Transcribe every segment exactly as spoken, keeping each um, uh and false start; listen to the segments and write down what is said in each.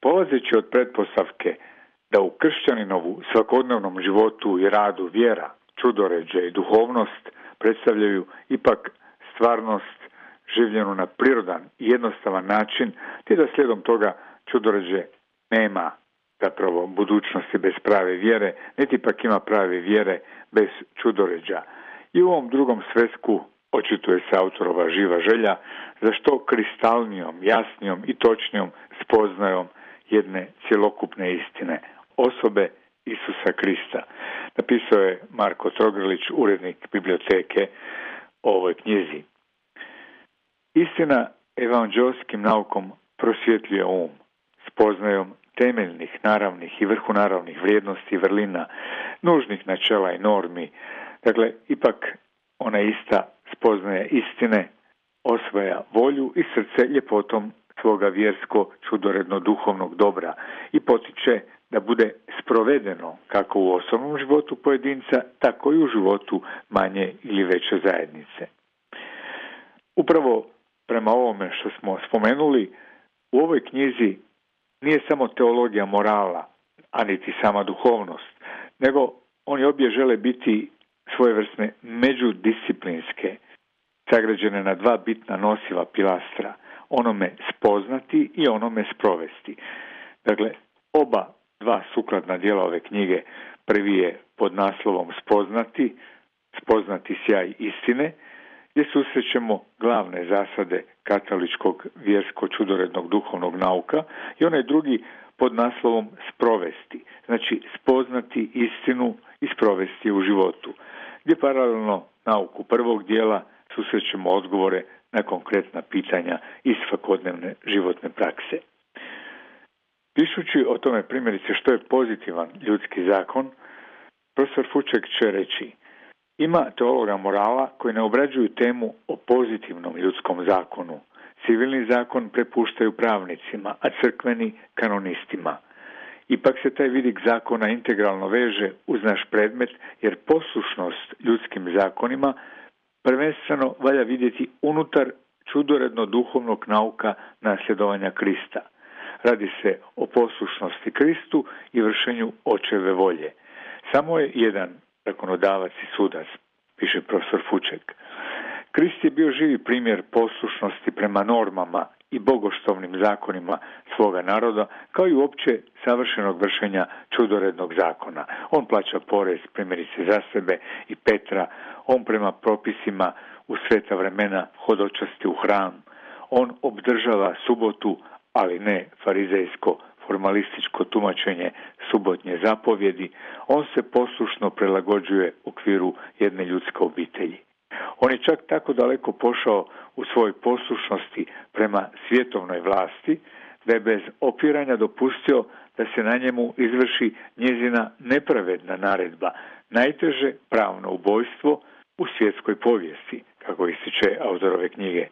Polazeći od pretpostavke da u kršćaninovu svakodnevnom životu i radu vjera, čudoređe i duhovnost predstavljaju ipak stvarnost življenu na prirodan i jednostavan način, te da slijedom toga čudoređe nema zapravo budućnosti bez prave vjere, niti pak ima prave vjere bez čudoređa. I u ovom drugom svesku očituje se autorova živa želja za što kristalnijom, jasnijom i točnijom spoznajom jedne cjelokupne istine, osobe Isusa Krista. Napisao je Marko Trogrlić, urednik biblioteke o ovoj knjizi. Istina evanđelskim naukom prosvjetljuje um, spoznajom temeljnih, naravnih i vrhunaravnih vrijednosti i vrlina, nužnih načela i normi. Dakle, ipak ona ista spoznaje istine, osvaja volju i srce ljepotom svoga vjersko čudoredno duhovnog dobra i potiče da bude sprovedeno kako u osobnom životu pojedinca, tako i u životu manje ili veće zajednice. Upravo prema ovome što smo spomenuli, u ovoj knjizi nije samo teologija morala, a niti sama duhovnost, nego oni obje žele biti svojevrsne međudisciplinske, sagrađene na dva bitna nosiva pilastra, onome spoznati i onome sprovesti. Dakle, oba dva sukladna dijela ove knjige, prvi je pod naslovom spoznati, spoznati sjaj istine, gdje susrećemo glavne zasade katoličkog vjersko-čudorednog duhovnog nauka, i onaj drugi pod naslovom sprovesti, znači spoznati istinu i sprovesti u životu, gdje paralelno nauku prvog dijela susrećemo odgovore na konkretna pitanja iz svakodnevne životne prakse. Pišući o tome primjerice što je pozitivan ljudski zakon, profesor Fuček će reći: ima teologa morala koji ne obrađuju temu o pozitivnom ljudskom zakonu. Civilni zakon prepuštaju pravnicima, a crkveni kanonistima. Ipak se taj vidik zakona integralno veže uz naš predmet, jer poslušnost ljudskim zakonima prvenstveno valja vidjeti unutar čudoredno duhovnog nauka nasljedovanja Krista. Radi se o poslušnosti Kristu i vršenju očeve volje. Samo je jedan zakonodavac i sudac, piše profesor Fuček. Krist je bio živi primjer poslušnosti prema normama i bogoštovnim zakonima svoga naroda, kao i uopće savršenog vršenja čudorednog zakona. On plaća porez primjerice za sebe i Petra, on prema propisima u sveta vremena hodočasti u hram, on obdržava subotu, ali ne farizejsko formalističko tumačenje subotnje zapovjedi, on se poslušno prilagođuje u okviru jedne ljudske obitelji. On je čak tako daleko pošao u svojoj poslušnosti prema svjetovnoj vlasti, da je bez opiranja dopustio da se na njemu izvrši njezina nepravedna naredba, najteže pravno ubojstvo u svjetskoj povijesti, kako ističe autorove knjige.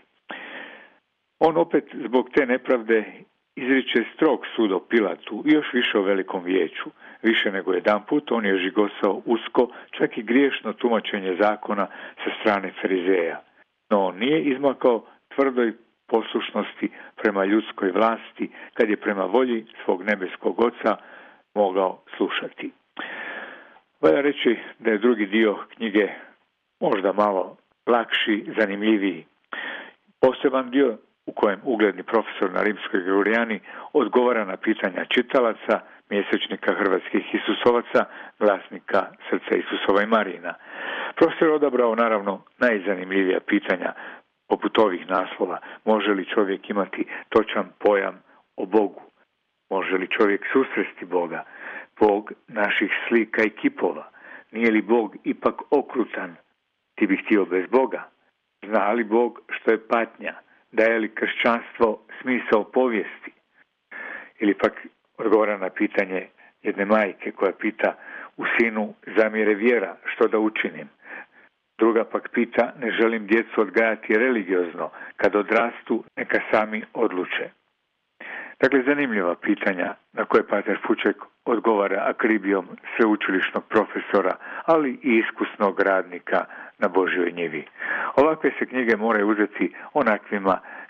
On opet zbog te nepravde izriče strog sud o Pilatu i još više o velikom vijeću. Više nego jedan put on je žigosao usko, čak i griješno tumačenje zakona sa strane farizeja. No on nije izmakao tvrdoj poslušnosti prema ljudskoj vlasti, kad je prema volji svog nebeskog oca mogao slušati. Valja reći da je drugi dio knjige možda malo lakši, zanimljiviji. Poseban dio u kojem ugledni profesor na Rimskoj Gregoriani odgovara na pitanja čitalaca, mjesečnika hrvatskih Isusovaca, glasnika Srca Isusova i Marijina. Profesor je odabrao naravno najzanimljivija pitanja, poput ovih naslova: može li čovjek imati točan pojam o Bogu? Može li čovjek susresti Boga? Bog naših slika i kipova? Nije li Bog ipak okrutan? Ti bi htio bez Boga? Zna li Bog što je patnja? Daje li kršćanstvo smisao povijesti? Ili pak odgovara na pitanje jedne majke koja pita: u sinu zamire vjera, što da učinim? Druga pak pita: ne želim djecu odgajati religiozno, kad odrastu neka sami odluče. Dakle, zanimljiva pitanja na koje pater Fuček odgovara akribijom sveučilišnog profesora, ali i iskusnog radnika na Božjoj njivi. Ovakve se knjige moraju uzeti onakvima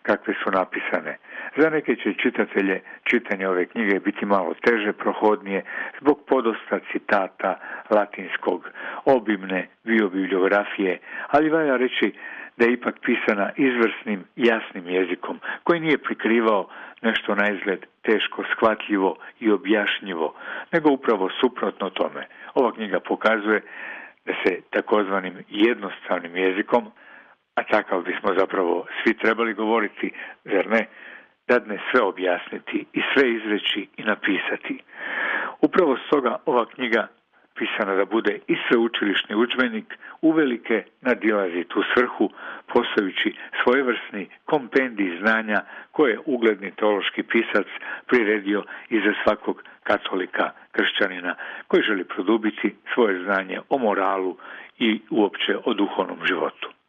kakve su napisane. Za neke će čitatelje čitanje ove knjige biti malo teže, prohodnije, zbog podosta citata latinskog, obimne biobibliografije, ali valja reći da je ipak pisana izvrsnim, jasnim jezikom, koji nije prikrivao nešto na izgled teško shvatljivo i objašnjivo, nego upravo suprotno tome. Ova knjiga pokazuje da se takozvanim jednostavnim jezikom, a takav bismo zapravo svi trebali govoriti, zar ne, dadne sve objasniti i sve izreći i napisati. Upravo stoga ova knjiga, pisana da bude i sveučilišni udžbenik, uvelike nadilazi tu svrhu, postajući svojevrsni kompendij znanja koje je ugledni teološki pisac priredio i za svakog katolika, kršćanina, koji želi produbiti svoje znanje o moralu i uopće o duhovnom životu.